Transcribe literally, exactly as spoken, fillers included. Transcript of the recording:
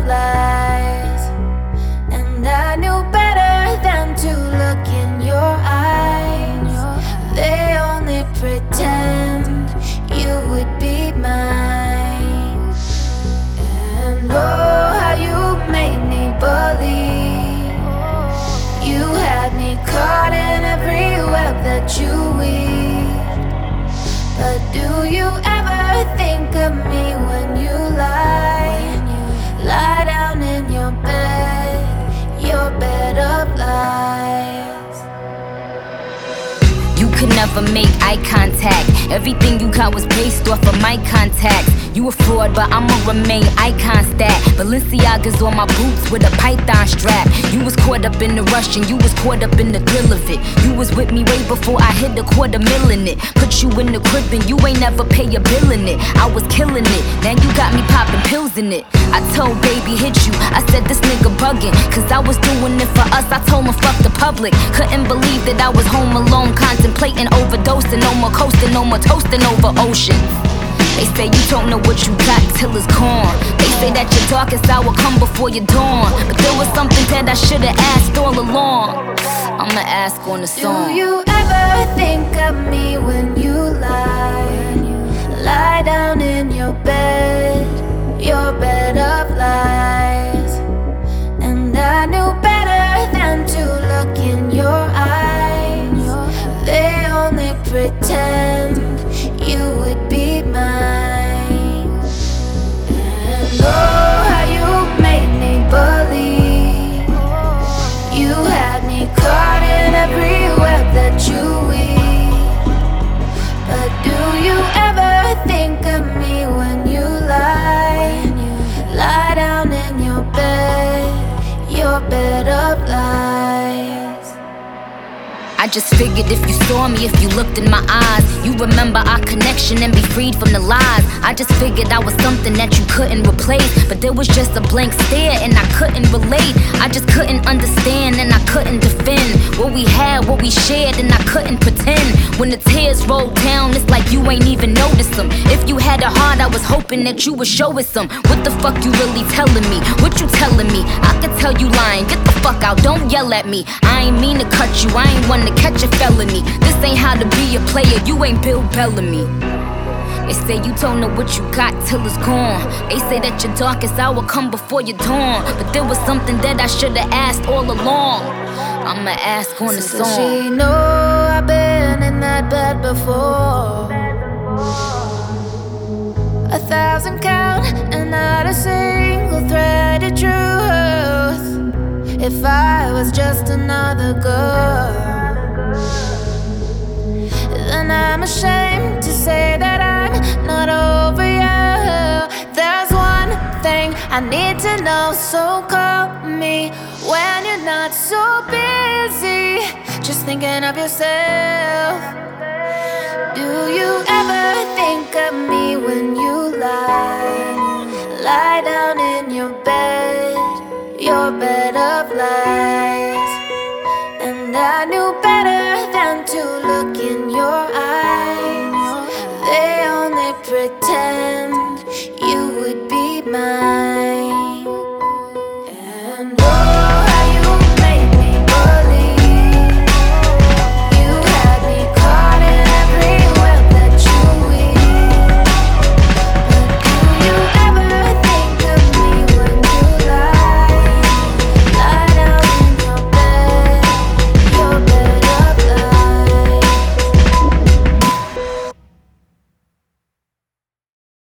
lies, and I knew better than to look in your eyes. They only pretend you would be mine. And oh, how you made me believe. You had me caught in every web that you weave. But do you ever think of me when you lie? Lie down in your bed, your bed of lies. You could never make eye contact. Everything you got was based off of my contacts. You a fraud, but I'ma remain icon stat. Balenciaga's on my boots with a python strap. You was caught up in the rush and you was caught up in the thrill of it. You was with me way before I hit a quarter mil in it. Put you in the crib and you ain't never pay a bill in it. I was killing it, now you got me popping pills in it. I told baby hit you, I said this nigga bugging, cause I was doing it for us. I told him fuck the public. Couldn't believe that I was home alone, contemplating overdosing. No more coasting, no more toasting over ocean. They say you don't know what you got till it's gone. They say that your darkest hour come before your dawn. But there was something that I should've asked all along. I'ma ask on the song. Do you ever think of me when you lie? Lie down in your bed, your bed of lies. And I knew better than to look in your eyes. They only pretend you would be mine. And oh, how you made me believe. You had me caught in every web that you weave. But do you ever think of me when you lie? Lie down in your bed, your bed of lies. I just figured if you saw me, if you looked in my eyes, you remember our connection and be freed from the lies. I just figured I was something that you couldn't replace, but there was just a blank stare and I couldn't relate. I just couldn't understand and I couldn't defend what we had, what we shared, and I couldn't pretend. When the tears rolled down, it's like you ain't even noticed them. If you had a heart, I was hoping that you would show us some. What the fuck you really telling me? What you telling me? I could tell you lying. Get the fuck out, don't yell at me. I ain't mean to cut you, I ain't one to catch a felony. This ain't how to be a player, you ain't Bill Bellamy. They say you don't know what you got till it's gone. They say that your darkest hour come before your dawn. But there was something that I should've asked all along. I'ma ask on the So song. does she know I've been in that bed before? A thousand count and not a single thread of truth. If I was just another girl, then I'm ashamed to say that I'm not over you. There's one thing I need to know, so call me when you're not so busy, just thinking of yourself. Do you ever think of me when you lie? Lie down in your bed, your bed of lies. And I knew better than to look in your eyes. They only pretend